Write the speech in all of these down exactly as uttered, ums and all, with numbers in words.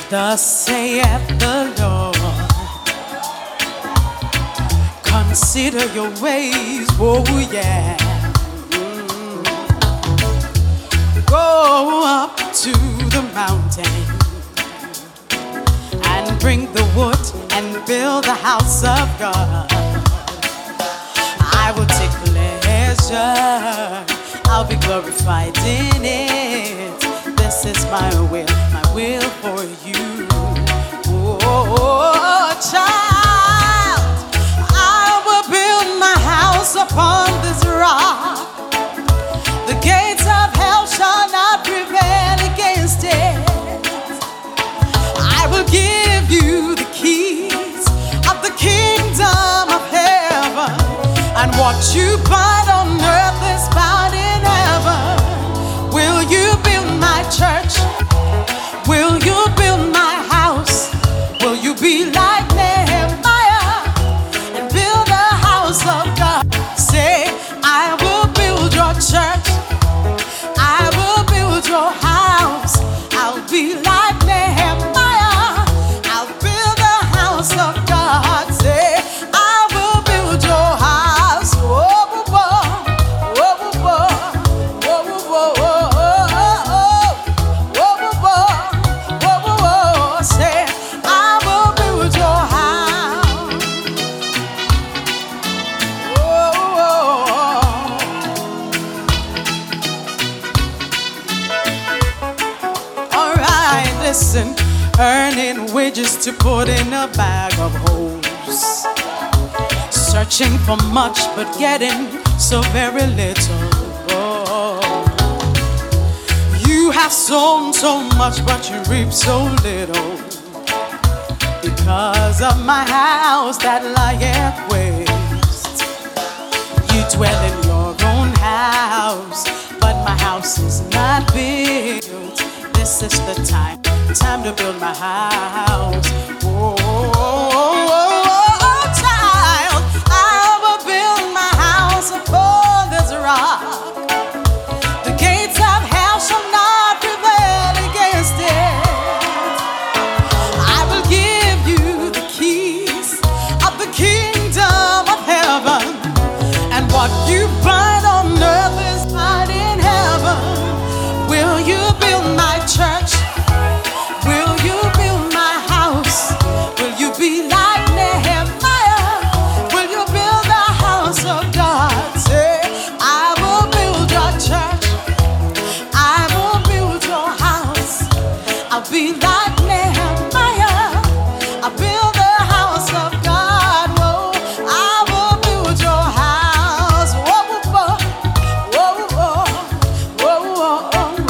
Thus saith the Lord, consider your ways, oh yeah. Mm. Go up to the mountain and bring the wood and build the house of God. I will take pleasure, I'll be glorified in it. This is my will, my will for you. Oh, child, I will build my house upon this rock. The gates of hell shall not prevail against it. I will give you the keys of the kingdom of heaven, and what you bind on earth is bound in heaven. Will you build my church? Will you build my house? Will you be like Nehemiah and build a house of God? Say, I will build your church. I will build your house. I'll be like Nehemiah. I'll build a house of God. Say, I will build your house. Whoa, whoa, whoa, whoa, whoa, whoa, whoa, whoa, whoa, whoa, whoa, whoa. Say, I will build your house. Whoa, whoa. All right, listen. Earning wages to put in a bag of holes. Searching for much but getting so very little. Oh. You have sown so much but you reap so little. Because of my house that lieth waste. You dwell in your own house, but my house is not built. This is the time, time to build my house. Oh, oh, oh, oh, child, I will build my house upon this rock. The gates of hell shall not prevail against it. I will give you the keys of the kingdom of heaven, and what you bind on earth is bound in heaven. Will you build my church? Will you build my house? Will you be like Nehemiah? Will you build the house of God? Say, I will build your church. I will build your house. I'll be like Nehemiah. I'll build the house of God. Whoa, I will build your house. Whoa, whoa, whoa, whoa, whoa, whoa, whoa,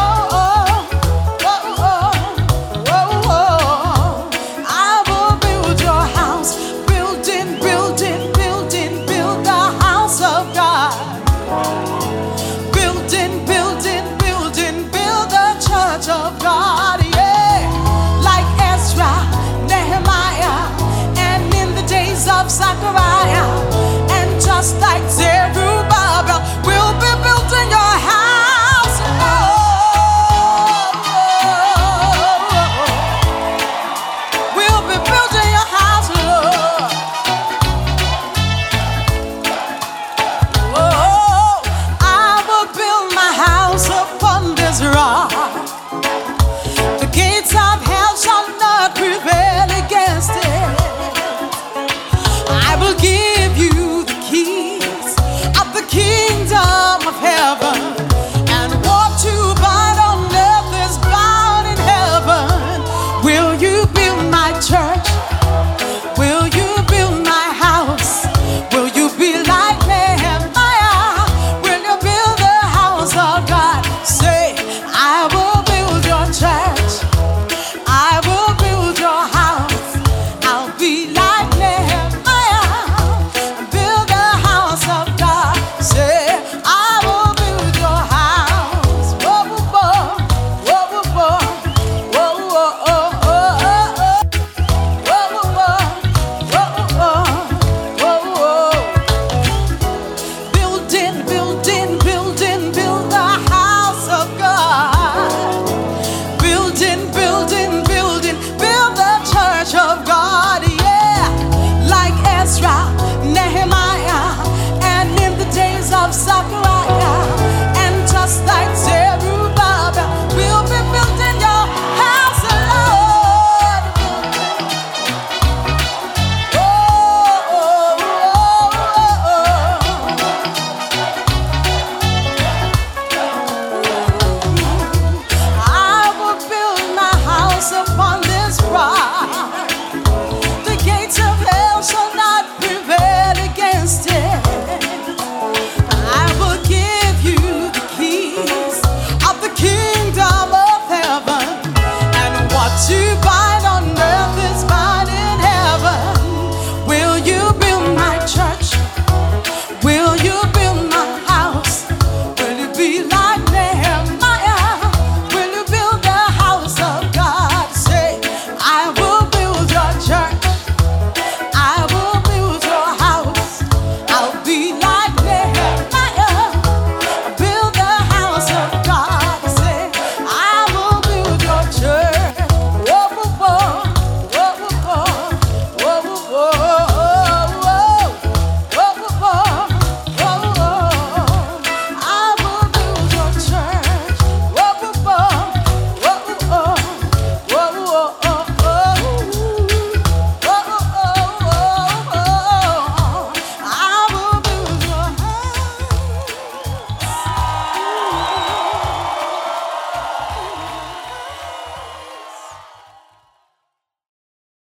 whoa, whoa, whoa. I will build your house. Building, building, building, build the house of God. Building, building, building, build the church of God. Yeah, like Ezra, Nehemiah, and in the days of Zechariah, and just like Zerubbabel, we'll be building your house. Oh, we'll be building your house, Lord. Oh, I will build my house upon this rock. The gates of hell shall not prevail against it. I will give you the keys of the kingdom of heaven, and what you bind on earth is bound in heaven. Will you build my church? Will you build my house? Will you be like Nehemiah? Will you build the house of God? Say, I will build your church. I will build your house. I'll be like Nehemiah. Build the house of God. Say, I will build your house. Whoa, whoa, whoa, whoa, whoa, whoa, whoa, whoa, whoa. Whoa, whoa, whoa, whoa, whoa. Building, building, building, build the house of God. Building, building, building. Zachariah, and just like